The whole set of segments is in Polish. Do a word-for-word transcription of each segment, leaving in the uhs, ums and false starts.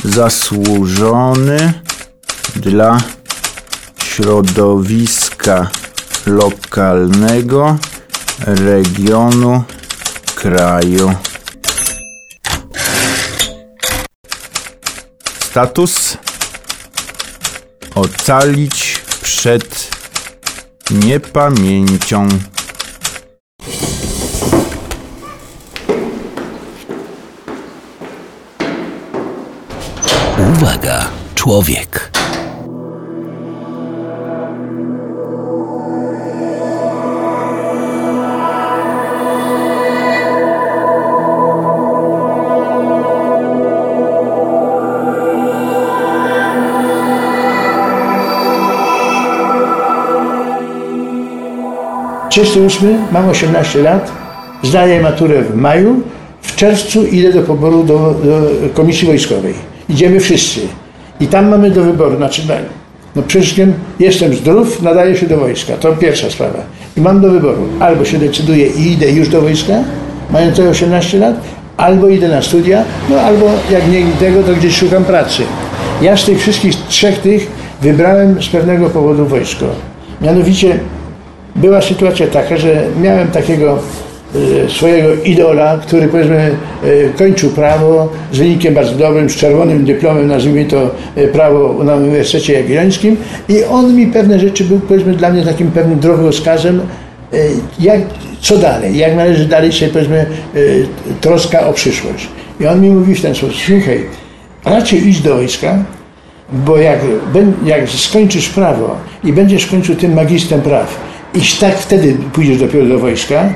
zasłużony dla środowiska lokalnego, regionu, kraju. Status: ocalić przed niepamięcią. Uwaga, człowiek. trzydziesty ósmy, mam osiemnaście lat, zdaję maturę w maju, w czerwcu idę do poboru do, do komisji wojskowej. Idziemy wszyscy i tam mamy do wyboru, znaczy no przede wszystkim jestem zdrów, nadaję się do wojska, to pierwsza sprawa. I mam do wyboru, albo się decyduję i idę już do wojska, mając te osiemnaście lat, albo idę na studia, no albo jak nie tego, to gdzieś szukam pracy. Ja z tych wszystkich trzech tych wybrałem z pewnego powodu wojsko. Mianowicie była sytuacja taka, że miałem takiego e, swojego idola, który powiedzmy e, kończył prawo z wynikiem bardzo dobrym, z czerwonym dyplomem, nazwijmy to e, prawo na Uniwersytecie Jagiellońskim, i on mi pewne rzeczy był powiedzmy dla mnie takim pewnym drogowskazem, e, jak, co dalej, jak należy dalej się powiedzmy e, troska o przyszłość. I on mi mówi w ten sposób: słuchaj, raczej idź do wojska, bo jak, jak skończysz prawo i będziesz kończył tym magistrem praw, i tak wtedy pójdziesz dopiero do wojska,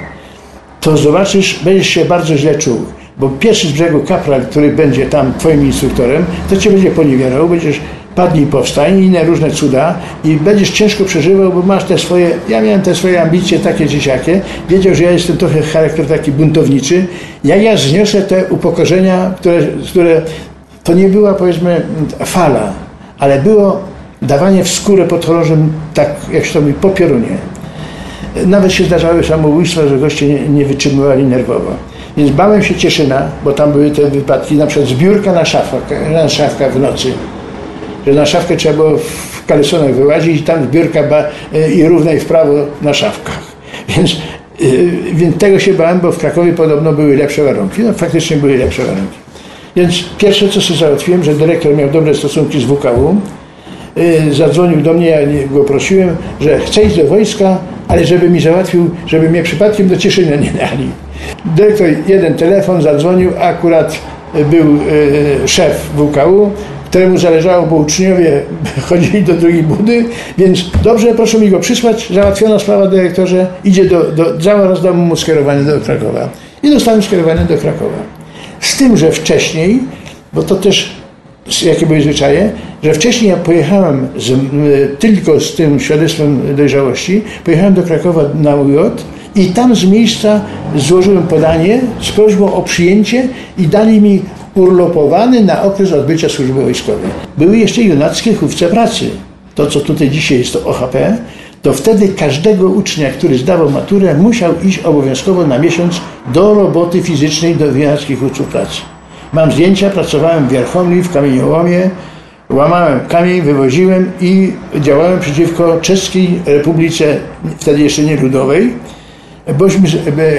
to zobaczysz, będziesz się bardzo źle czuł, bo pierwszy z brzegu kapral, który będzie tam twoim instruktorem, to cię będzie poniewierał, będziesz padnij powstań i inne różne cuda i będziesz ciężko przeżywał, bo masz te swoje, ja miałem te swoje ambicje takie dzieciakie, wiedział, że ja jestem trochę charakter taki buntowniczy, jak ja zniosę te upokorzenia, które, które to nie była powiedzmy fala, ale było dawanie w skórę pod chorążem, tak jak się to mówi, po piorunie. Nawet się zdarzały samobójstwa, że goście nie, nie wytrzymywali nerwowo. Więc bałem się Cieszyna, bo tam były te wypadki, na przykład zbiórka na szafkę, na szafkę w nocy. Że na szafkę trzeba było w kalesonach wyłazić i tam zbiórka ba, i równej w prawo na szafkach. Więc, yy, więc tego się bałem, bo w Krakowie podobno były lepsze warunki. No faktycznie były lepsze warunki. Więc pierwsze co sobie załatwiłem, że dyrektor miał dobre stosunki z W K U. Yy, zadzwonił do mnie, ja go prosiłem, że chcę iść do wojska, ale żeby mi załatwił, żeby mnie przypadkiem do Cieszyna nie dali. Dyrektor jeden telefon zadzwonił, akurat był yy, szef W K U, któremu zależało, bo uczniowie chodzili do drugiej budy, więc dobrze, proszę mi go przysłać, załatwiona sprawa, dyrektorze, idzie do, do zaraz dam mu skierowanie do Krakowa. I dostałem skierowanie do Krakowa. Z tym, że wcześniej, bo to też jakie były zwyczaje, że wcześniej ja pojechałem z, tylko z tym świadectwem dojrzałości, pojechałem do Krakowa na U J i tam z miejsca złożyłem podanie z prośbą o przyjęcie i dali mi urlopowany na okres odbycia służby wojskowej. Były jeszcze junackie chówce pracy. To, co tutaj dzisiaj jest to O H P, to wtedy każdego ucznia, który zdawał maturę, musiał iść obowiązkowo na miesiąc do roboty fizycznej do junackich chówców pracy. Mam zdjęcia, pracowałem w Wierchomli, w kamieniołomie, łamałem kamień, wywoziłem i działałem przeciwko Czeskiej Republice, wtedy jeszcze nie ludowej, bośmy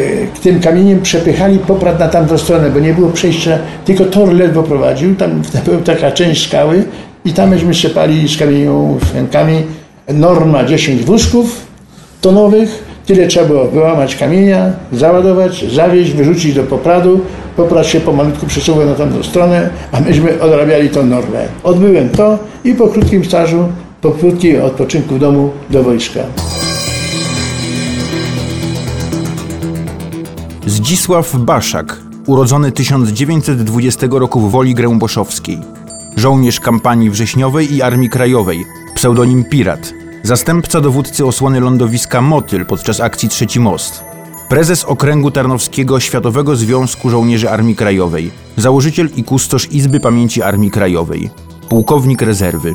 tym kamieniem przepychali poprat na tamtą stronę, bo nie było przejścia, tylko tor ledwo prowadził, tam była taka część skały i tam myśmy sypali z kamieniu w kamień. Norma dziesięć wózków tonowych, tyle trzeba było wyłamać kamienia, załadować, zawieźć, wyrzucić do popradu, poprad się pomalutku przesuwał na tamtą stronę, a myśmy odrabiali tą normę. Odbyłem to i po krótkim stażu, po krótkim odpoczynku w domu do wojska. Zdzisław Baszak, urodzony tysiąc dziewięćset dwudziestego roku w Woli Gręboszowskiej. Żołnierz kampanii wrześniowej i Armii Krajowej, pseudonim Pirat. Zastępca dowódcy osłony lądowiska Motyl podczas akcji Trzeci Most. Prezes Okręgu Tarnowskiego Światowego Związku Żołnierzy Armii Krajowej. Założyciel i kustosz Izby Pamięci Armii Krajowej. Pułkownik rezerwy.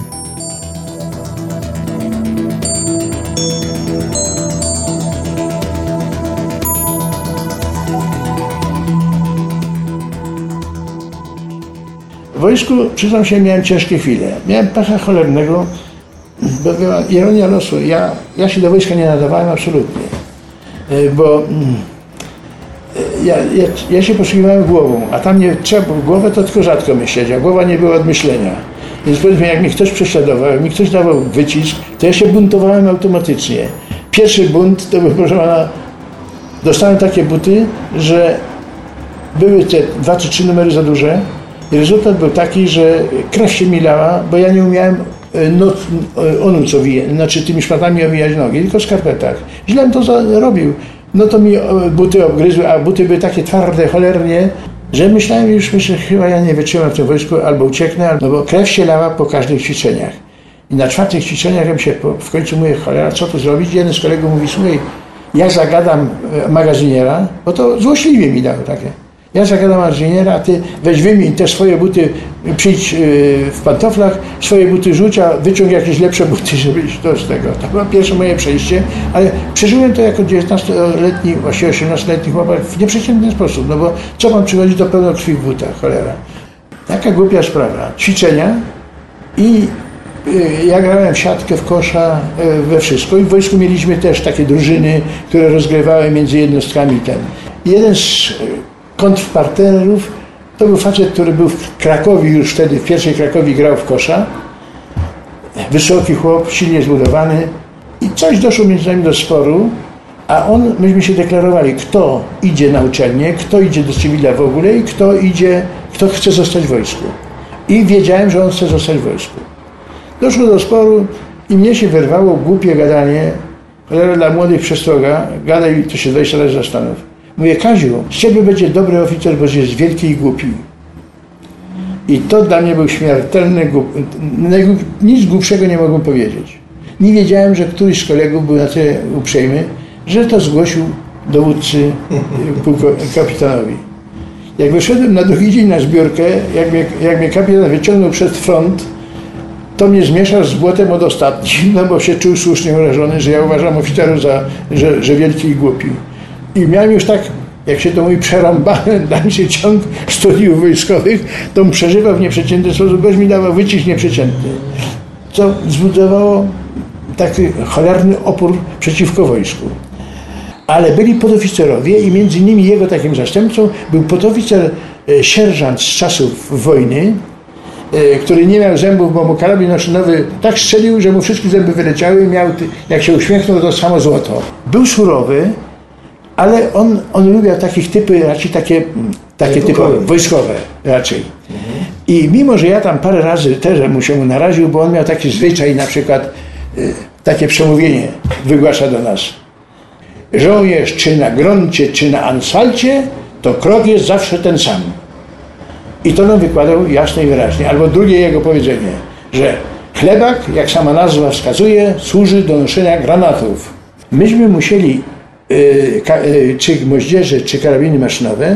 W wojsku, przyznam się, miałem ciężkie chwile. Miałem pecha cholernego, bo była ironia losu. Ja, ja się do wojska nie nadawałem absolutnie, bo ja, ja, ja się posługiwałem głową, a tam nie trzeba było głowę, to tylko rzadko myśleć, a głowa nie była od myślenia. Więc powiedzmy, jak mnie ktoś prześladował, jak mi ktoś dawał wycisk, to ja się buntowałem automatycznie. Pierwszy bunt to był, proszę pana, dostałem takie buty, że były te dwa czy trzy numery za duże i rezultat był taki, że krew się mi lała, bo ja nie umiałem no, onuc owijać, znaczy tymi szmatami owijać nogi, tylko w skarpetach. Źle to robił. No to mi buty obgryzły, a buty były takie twarde cholernie, że myślałem już, myślę, chyba ja nie wytrzymam w tym wojsku, albo ucieknę, no bo krew się lała po każdych ćwiczeniach. I na czwartych ćwiczeniach ja mi się w końcu mówię, cholera, co tu zrobić? Jeden z kolegów mówi, słuchaj, ja zagadam magazyniera, bo to złośliwie mi dał takie. Ja zagadam magazyniera, a ty weź wymień te swoje buty, przyjdź w pantoflach, swoje buty rzuć, a wyciąg jakieś lepsze buty, żebyś to z tego. To było pierwsze moje przejście, ale przeżyłem to jako dziewiętnastoletni, właściwie osiemnastoletni chłopak w nieprzeciętny sposób, no bo co pan przychodzi do pełno krwi w butach, cholera. Taka głupia sprawa. Ćwiczenia i ja grałem w siatkę, w kosza, we wszystko i w wojsku mieliśmy też takie drużyny, które rozgrywały między jednostkami ten. Jeden z kontrparterów to był facet, który był w Krakowie już wtedy, w pierwszej Krakowie grał w kosza. Wysoki chłop, silnie zbudowany i coś doszło między nami do sporu, a on, myśmy się deklarowali, kto idzie na uczelnię, kto idzie do cywila w ogóle i kto idzie, kto chce zostać w wojsku. I wiedziałem, że on chce zostać w wojsku. Doszło do sporu i mnie się wyrwało głupie gadanie, cholera dla młodych przestroga, gadaj, to się dwadzieścia razy zastanów. Mówię, Kaziu, z ciebie będzie dobry oficer, bo jest wielki i głupi. I to dla mnie był śmiertelny głup... Nic głupszego nie mogłem powiedzieć. Nie wiedziałem, że któryś z kolegów był na tyle uprzejmy, że to zgłosił dowódcy kapitanowi. Jak wyszedłem na drugi dzień na zbiórkę, jak mnie, jak mnie kapitan wyciągnął przed front, to mnie zmieszał z błotem od ostatnim, no bo się czuł słusznie urażony, że ja uważam oficerów za, że, że wielki i głupi. I miałem już tak, jak się to mówi, przerąbany dalszy ciąg studiów wojskowych, to przeżywał w nieprzeciętny sposób, goś mi dawał wycisk nieprzeciętny, co zbudowało taki cholerny opór przeciwko wojsku. Ale byli podoficerowie i między innymi jego takim zastępcą był podoficer e, sierżant z czasów wojny, e, który nie miał zębów, bo mu karabin maszynowy tak strzelił, że mu wszystkie zęby wyleciały i miał, jak się uśmiechnął, to samo złoto. Był surowy, ale on, on lubił takich typy, raczej takie, takie typy wojskowe raczej. Mhm. I mimo, że ja tam parę razy też mu się mu naraził, bo on miał taki zwyczaj, na przykład y, takie przemówienie wygłasza do nas. Żołnierz czy na gruncie, czy na asfalcie, to krok jest zawsze ten sam. I to nam wykładał jasno i wyraźnie. Albo drugie jego powiedzenie, że chlebak, jak sama nazwa wskazuje, służy do noszenia granatów. Myśmy musieli czy moździerze, czy karabiny maszynowe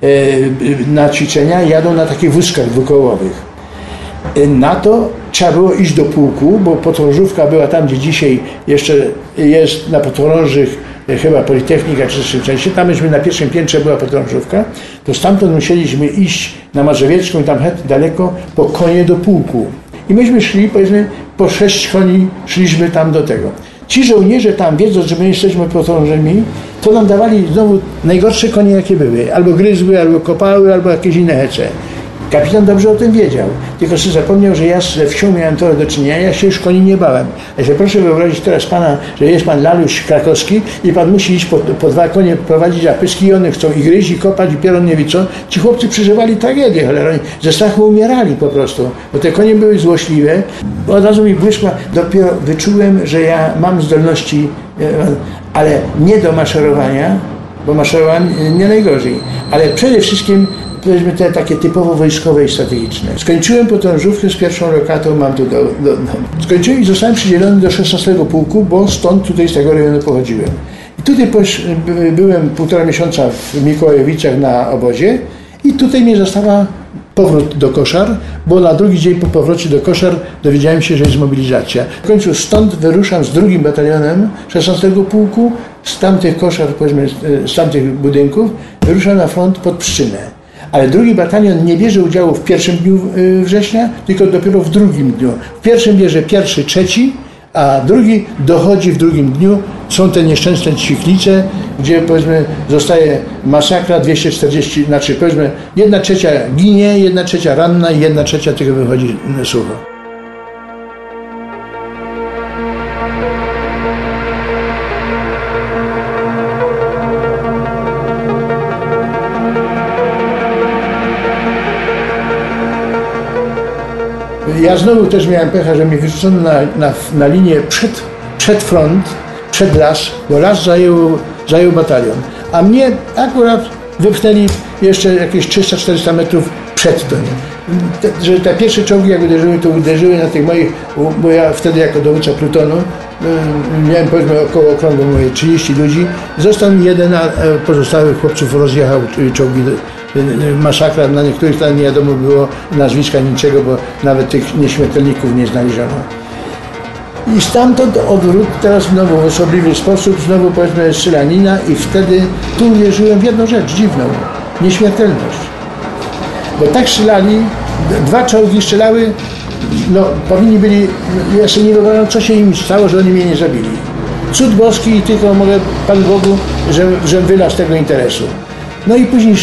na ćwiczenia jadą na takich wózkach dwukołowych. Na to trzeba było iść do pułku, bo podchorążówka była tam, gdzie dzisiaj jeszcze jest na podchorążych chyba Politechnika czy coś w części. Tam myśmy na pierwszym piętrze była podchorążówka, to stamtąd musieliśmy iść na Mazowiecką i tam daleko po konie do pułku. I myśmy szli, powiedzmy, po sześć koni szliśmy tam do tego. Ci żołnierze tam, wiedząc, że my jesteśmy podchorążymi, to nam dawali znowu najgorsze konie, jakie były. Albo gryzły, albo kopały, albo jakieś inne hece. Kapitan dobrze o tym wiedział, tylko sobie zapomniał, że ja ze wsią miałem to do czynienia, ja się już koni nie bałem. A się proszę wyobrazić teraz pana, że jest pan Laluś Krakowski i pan musi iść po, po dwa konie prowadzić zapyski i one chcą i gryźć, i kopać, i pieron nie wie co. Ci chłopcy przeżywali tragedię, cholera, ze strachu umierali po prostu, bo te konie były złośliwe. Od razu mi błyszła, dopiero wyczułem, że ja mam zdolności, ale nie do maszerowania, bo maszerowałem nie najgorzej, ale przede wszystkim powiedzmy te takie typowo wojskowe i strategiczne. Skończyłem podchorążówkę z pierwszą lokatą, mam tu do, do, do. Skończyłem i zostałem przydzielony do szesnastego pułku, bo stąd tutaj z tego rejonu pochodziłem. I tutaj poś, byłem półtora miesiąca w Mikołajowicach na obozie i tutaj mnie została powrót do Koszar, bo na drugi dzień po powrocie do Koszar dowiedziałem się, że jest mobilizacja. W końcu stąd wyruszam z drugim batalionem szesnastego pułku, z tamtych Koszar, powiedzmy, z tamtych budynków, wyruszam na front pod Pszczynę. Ale drugi batalion nie bierze udziału w pierwszym dniu września, tylko dopiero w drugim dniu. W pierwszym bierze pierwszy, trzeci, a drugi dochodzi w drugim dniu. Są te nieszczęsne ćwiklice, gdzie powiedzmy zostaje masakra, dwieście czterdzieści, znaczy powiedzmy jedna trzecia ginie, jedna trzecia ranna i jedna trzecia tylko wychodzi sucho. Ja znowu też miałem pecha, że mnie wyrzucono na, na, na linię przed, przed front, przed las, bo las zajął, zajął batalion. A mnie akurat wypchnęli jeszcze jakieś trzysta czterysta metrów przed to. Te, że te pierwsze czołgi jak uderzyły, to uderzyły na tych moich, bo ja wtedy jako dowódca plutonu miałem powiedzmy około okrągło moje trzydzieści ludzi. Został mi jeden, a pozostałych chłopców rozjechał czołgi. Masakra, na niektórych tam nie wiadomo było nazwiska niczego, bo nawet tych nieśmiertelników nie znaleziono. I stamtąd odwrót, teraz znowu w osobliwy sposób, znowu powiedzmy strzelanina i wtedy tu uwierzyłem w jedną rzecz dziwną, nieśmiertelność. Bo tak strzelali, dwa czołgi strzelały, no powinni byli, ja sobie nie wyobrażam, co się im stało, że oni mnie nie zabili. Cud boski i tylko mogę Panu Bogu, że, że wylazł z tego interesu. No i później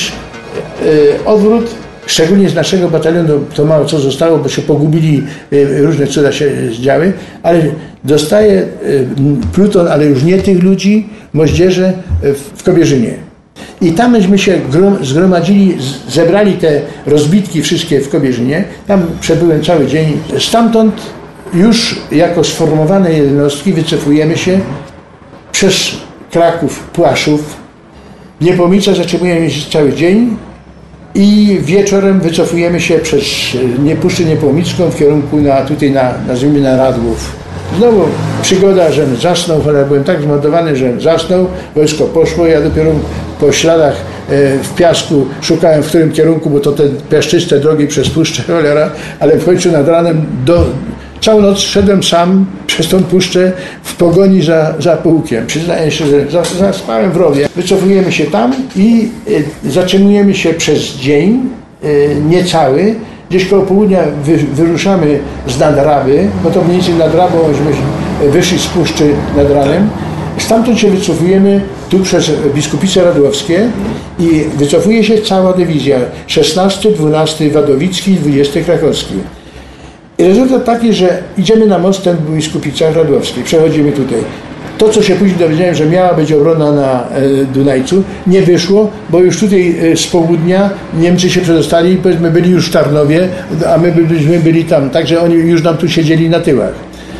odwrót, szczególnie z naszego batalionu, to mało co zostało, bo się pogubili, różne cuda się zdziały, ale dostaje pluton, ale już nie tych ludzi, moździerze w Kobierzynie. I tam myśmy się zgromadzili, zebrali te rozbitki wszystkie w Kobierzynie, tam przebyłem cały dzień. Stamtąd już jako sformowane jednostki wycofujemy się przez Kraków, Płaszów, Niepomice, zatrzymujemy się cały dzień i wieczorem wycofujemy się przez Puszczę Niepomicką w kierunku na, tutaj na, nazwijmy na Radłów. Znowu przygoda, że zasnął, ale byłem tak zmordowany, że zasnął, wojsko poszło, ja dopiero po śladach w piasku szukałem, w którym kierunku, bo to te piaszczyste drogi przez Puszczę, cholera, ale w końcu nad ranem do, całą noc szedłem sam przez tą puszczę w pogoni za, za pułkiem. Przyznaję się, że zaspałem w rowie. Wycofujemy się tam i y, zatrzymujemy się przez dzień, y, niecały. Gdzieś koło południa wy, wyruszamy z Nadraby, bo to mniej więcej nad Rabą myśmy wyszli z puszczy nad ranem. Stamtąd się wycofujemy tu przez Biskupice Radłowskie i wycofuje się cała dywizja. szesnasty, dwunasty Wadowicki, dwudziesty Krakowski. I rezultat taki, że idziemy na most ten w Biskupicach Radłowskich, przechodzimy tutaj. To, co się później dowiedziałem, że miała być obrona na Dunajcu, nie wyszło, bo już tutaj z południa Niemcy się przedostali, powiedzmy byli już w Tarnowie, a my byliśmy byli tam, także oni już nam tu siedzieli na tyłach.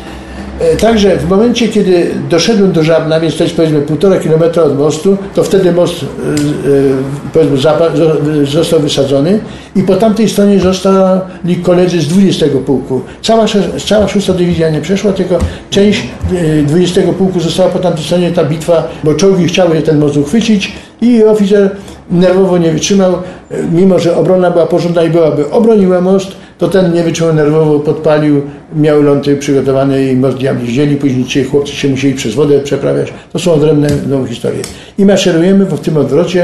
Także w momencie, kiedy doszedłem do Żabna, więc to jest powiedzmy półtora kilometra od mostu, to wtedy most powiedzmy, został wysadzony i po tamtej stronie zostali koledzy z dwudziestego pułku. Cała, cała szósta dywizja nie przeszła, tylko część dwudziestego pułku została po tamtej stronie, ta bitwa, bo czołgi chciały ten most uchwycić i oficer nerwowo nie wytrzymał, mimo że obrona była porządna i byłaby obroniła most, to ten nie wytrzymał nerwowo, podpalił, miał ląty przygotowane i most diabli wzięli, później ci chłopcy się musieli przez wodę przeprawiać. To są odrębne znowu historie. I maszerujemy w tym odwrocie,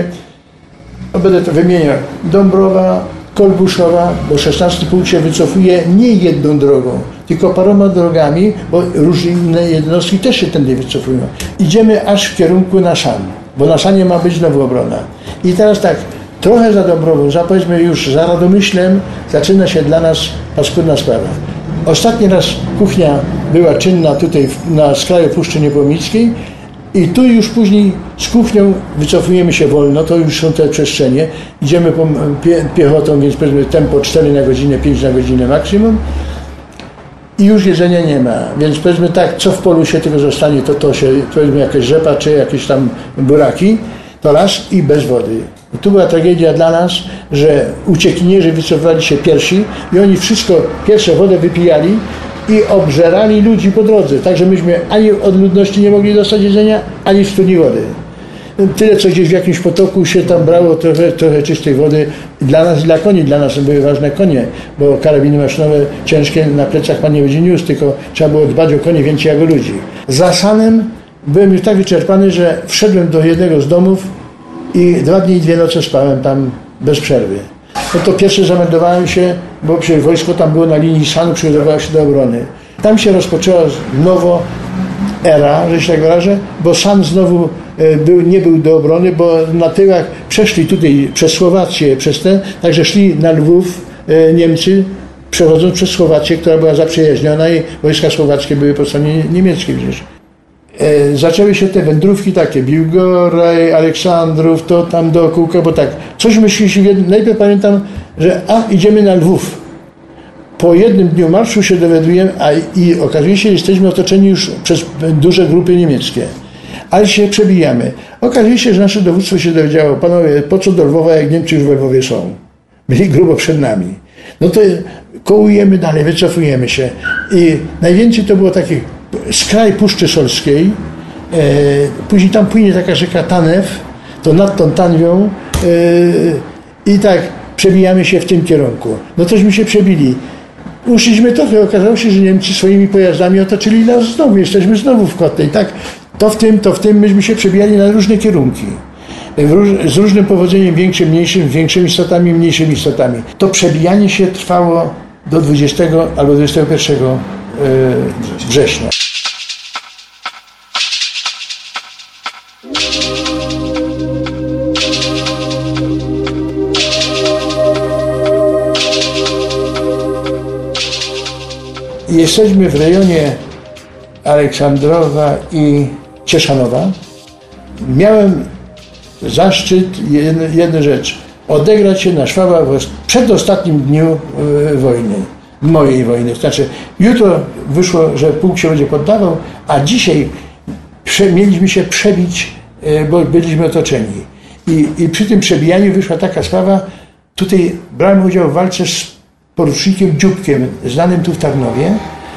no będę to wymieniał, Dąbrowa, Kolbuszowa, bo szesnasty pułk się wycofuje nie jedną drogą, tylko paroma drogami, bo różne inne jednostki też się tędy wycofują. Idziemy aż w kierunku na Szan, bo na Szanie ma być znowu obrona. I teraz tak, trochę za Dąbrową, za powiedzmy już za Radomyślem zaczyna się dla nas paskudna sprawa. Ostatni raz kuchnia była czynna tutaj na skraju Puszczy Niepomickiej i tu już później z kuchnią wycofujemy się wolno, to już są te przestrzenie. Idziemy po pie, piechotą, więc powiedzmy tempo cztery na godzinę, pięć na godzinę maksimum i już jedzenia nie ma. Więc powiedzmy tak, co w polu się tylko zostanie, to to się, powiedzmy jakieś rzepa czy jakieś tam buraki, to raz i bez wody. I tu była tragedia dla nas, że uciekinierzy wycofywali się pierwsi i oni wszystko, pierwsze wodę wypijali i obżerali ludzi po drodze. Także myśmy ani od ludności nie mogli dostać jedzenia, ani w studni wody. Tyle, co gdzieś w jakimś potoku się tam brało, trochę, trochę czystej wody. Dla nas i dla koni, dla nas były ważne konie, bo karabiny maszynowe ciężkie na plecach pan nie będzie niósł, tylko trzeba było dbać o konie więcej jak o ludzi. Za Sanem byłem już tak wyczerpany, że wszedłem do jednego z domów i dwa dni i dwie noce spałem tam bez przerwy. no to pierwsze zameldowałem się, bo przecież wojsko tam było na linii Sanu, przygotowywało się do obrony. Tam się rozpoczęła nowo era, że się tak wyrażę, bo San znowu był, nie był do obrony, bo na tyłach przeszli tutaj przez Słowację, przez ten, także szli na Lwów Niemcy, przechodząc przez Słowację, która była zaprzyjaźniona i wojska słowackie były po stronie niemieckiej przecież. E, zaczęły się te wędrówki takie, Biłgoraj, Aleksandrów, to tam do kółka, bo tak, coś myśleliśmy, najpierw pamiętam, że a, idziemy na Lwów. Po jednym dniu marszu się dowiadujemy, a i okazuje się, że jesteśmy otoczeni już przez duże grupy niemieckie, ale się przebijamy. Okazuje się, że nasze dowództwo się dowiedziało, panowie, po co do Lwowa, jak Niemcy już we Lwowie są. Byli grubo przed nami. No to kołujemy dalej, wycofujemy się. I najwięcej to było takich skraj Puszczy Solskiej, e, później tam płynie taka rzeka Tanew, to nad tą Tanwią e, i tak przebijamy się w tym kierunku. No tośmy się przebili. Uszliśmy trochę, okazało się, że Niemcy swoimi pojazdami otoczyli nas znowu, jesteśmy znowu w Kotnej. Tak, to w tym, to w tym myśmy się przebijali na różne kierunki. Róż, z różnym powodzeniem, większym, mniejszym, większymi istotami, mniejszymi istotami. To przebijanie się trwało do dwudziestego albo dwudziestego pierwszego września. Jesteśmy w rejonie Aleksandrowa i Cieszanowa. Miałem zaszczyt, jedna rzecz, odegrać się na Szwaba w przedostatnim dniu wojny, mojej wojny. Znaczy, jutro wyszło, że pułk się będzie poddawał, a dzisiaj mieliśmy się przebić, bo byliśmy otoczeni. I, i przy tym przebijaniu wyszła taka sprawa, tutaj brałem udział w walce z porucznikiem Dzióbkiem, znanym tu w Tarnowie.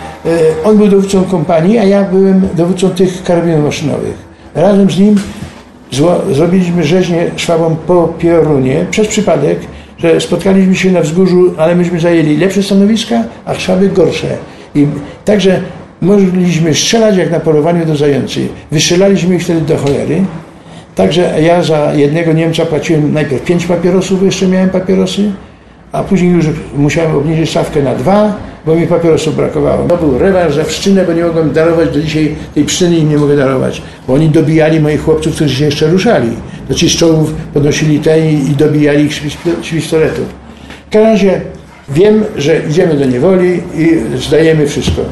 On był dowódcą kompanii, a ja byłem dowódcą tych karabinów maszynowych. Razem z nim zło, zrobiliśmy rzeźnię Szwabom po Piorunie przez przypadek, że spotkaliśmy się na wzgórzu, ale myśmy zajęli lepsze stanowiska, a Szwaby gorsze. I także mogliśmy strzelać jak na polowaniu do zającej. Wystrzelaliśmy ich wtedy do cholery. Także ja za jednego Niemca płaciłem najpierw pięć papierosów, bo jeszcze miałem papierosy, a później już musiałem obniżyć stawkę na dwa, bo mi papierosów brakowało. To był rewanż za pszczynę, bo nie mogłem darować, do dzisiaj tej pszczyny im nie mogę darować, bo oni dobijali moich chłopców, którzy się jeszcze ruszali. To ci z czołów podnosili te i dobijali ich z pistoletów. W każdym razie wiem, że idziemy do niewoli i zdajemy wszystko.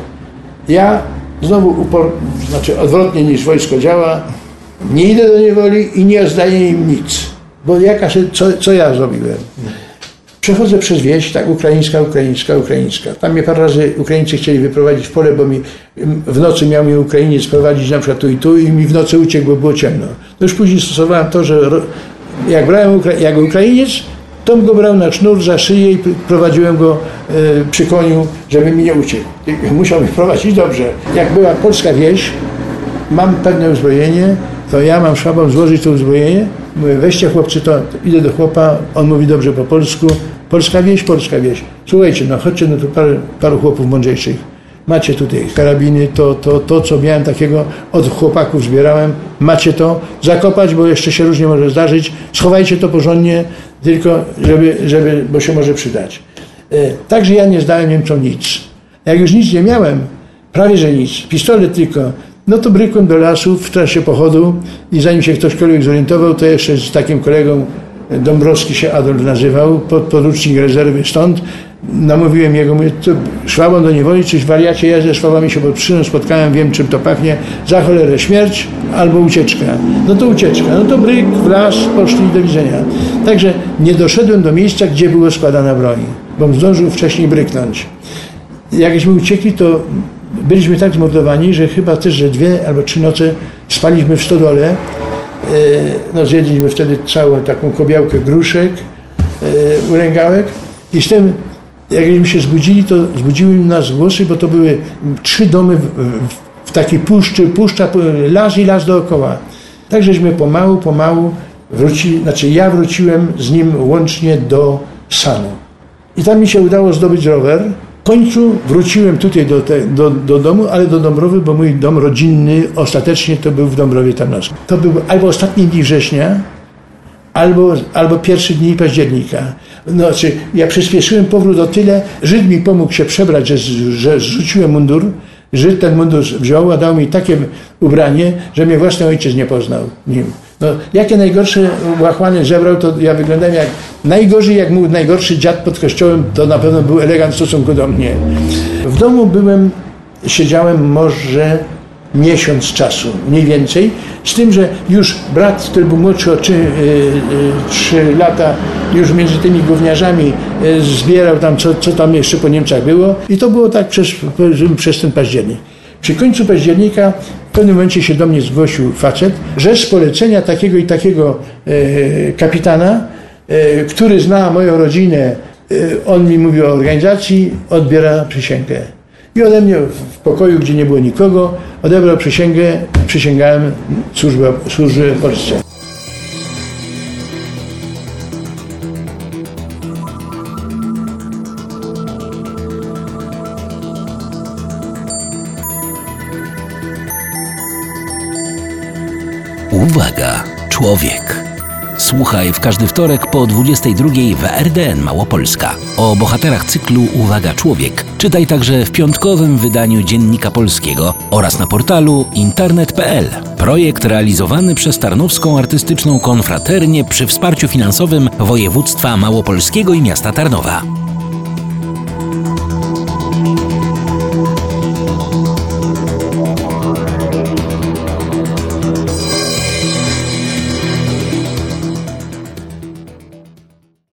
Ja znowu upor... znaczy odwrotnie niż wojsko działa, nie idę do niewoli i nie zdaję im nic, bo jaka, co, co ja zrobiłem? Przechodzę przez wieś, tak, ukraińska, ukraińska, ukraińska. Tam mnie parę razy Ukraińcy chcieli wyprowadzić w pole, bo mi w nocy miał mnie Ukrainiec prowadzić na przykład tu i tu i mi w nocy uciekł, bo było ciemno. To już później stosowałem to, że jak brałem Ukra- jak Ukrainiec, to go brał na sznur za szyję i prowadziłem go e, przy koniu, żeby mi nie uciekł. I musiał mnie prowadzić dobrze. Jak była polska wieś, mam pewne uzbrojenie, to ja mam Szwabom złożyć to uzbrojenie. Mówię, weźcie chłopcy, to idę do chłopa, on mówi dobrze po polsku. Polska wieś, polska wieś. Słuchajcie, no chodźcie, no tu paru, paru chłopów mądrzejszych. Macie tutaj karabiny, to, to, to, co miałem takiego, od chłopaków zbierałem. Macie to zakopać, bo jeszcze się różnie może zdarzyć. Schowajcie to porządnie, tylko żeby, żeby bo się może przydać. E, także ja nie zdałem Niemcom nic. Jak już nic nie miałem, prawie że nic, pistolet tylko, no to brykłem do lasu w czasie pochodu i zanim się ktośkolwiek zorientował, to jeszcze z takim kolegą, Dąbrowski się Adolf nazywał, podporucznik rezerwy stąd, namówiłem jego, mówię, to Szwabom do niewoli, czyś wariacie, ja ze Szwabami się pod przyczyną spotkałem, wiem czym to pachnie, za cholerę śmierć albo ucieczka. No to ucieczka, no to bryk, w las, poszli do widzenia. Także nie doszedłem do miejsca, gdzie była składana broń, bo zdążył wcześniej bryknąć. Jakśmy uciekli, to byliśmy tak zmordowani, że chyba też, że dwie albo trzy noce spaliśmy w stodole. No, zjedliśmy wtedy całą taką kobiałkę gruszek, uręgałek i z tym, jakśmy się zbudzili, to zbudziły nas głosy, bo to były trzy domy w, w, w takiej puszczy, puszcza, las i las dookoła. Tak żeśmy pomału, pomału wrócili, znaczy ja wróciłem z nim łącznie do Sanu. I tam mi się udało zdobyć rower. W końcu wróciłem tutaj do, te, do, do domu, ale do Dąbrowy, bo mój dom rodzinny ostatecznie to był w Dąbrowie Tarnowskiej. To był albo ostatni dzień września, albo, albo pierwsze dni października. Znaczy, ja przyspieszyłem powrót o tyle, Żyd mi pomógł się przebrać, że, że zrzuciłem mundur. Żyd ten mundur wziął, a dał mi takie ubranie, że mnie własny ojciec nie poznał nim. No, jakie najgorsze łachmany żebrał, to ja wyglądałem jak najgorzej, jak mój najgorszy dziad pod kościołem, to na pewno był elegant w stosunku do mnie. W domu byłem, siedziałem może miesiąc czasu, mniej więcej, z tym, że już brat, który był młodszy o trzy, yy, yy, trzy lata, już między tymi gówniarzami yy, zbierał tam, co, co tam jeszcze po Niemczech było i to było tak przez, przez ten październik. Przy końcu października w pewnym momencie się do mnie zgłosił facet, że z polecenia takiego i takiego yy, kapitana, yy, który zna moją rodzinę, yy, on mi mówił o organizacji, odbiera przysięgę. I ode mnie w pokoju, gdzie nie było nikogo, odebrał przysięgę, przysięgałem służbę, służbę Polsce. Uwaga, człowiek. Słuchaj w każdy wtorek po dwudziestej drugiej w R D N Małopolska. O bohaterach cyklu Uwaga, człowiek czytaj także w piątkowym wydaniu Dziennika Polskiego oraz na portalu internet kropka p l. Projekt realizowany przez Tarnowską Artystyczną Konfraternię przy wsparciu finansowym województwa małopolskiego i miasta Tarnowa.